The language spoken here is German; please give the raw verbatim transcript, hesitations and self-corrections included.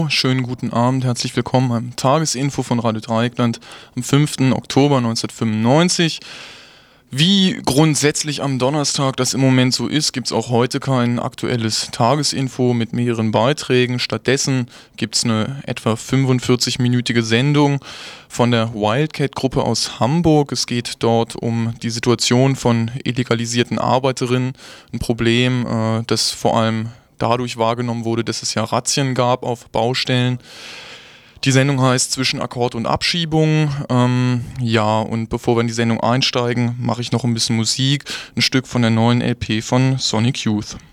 Schönen guten Abend, herzlich willkommen beim Tagesinfo von Radio Dreieckland am fünften Oktober neunzehnhundertfünfundneunzig. Wie grundsätzlich am Donnerstag das im Moment so ist, gibt es auch heute kein aktuelles Tagesinfo mit mehreren Beiträgen. Stattdessen gibt es eine etwa fünfundvierzig-minütige Sendung von der Wildcat-Gruppe aus Hamburg. Es geht dort um die Situation von illegalisierten Arbeiterinnen, ein Problem, äh, das vor allem dadurch wahrgenommen wurde, dass es ja Razzien gab auf Baustellen. Die Sendung heißt Zwischen Akkord und Abschiebung. Ähm, ja, und bevor wir in die Sendung einsteigen, mache ich noch ein bisschen Musik. Ein Stück von der neuen L P von Sonic Youth.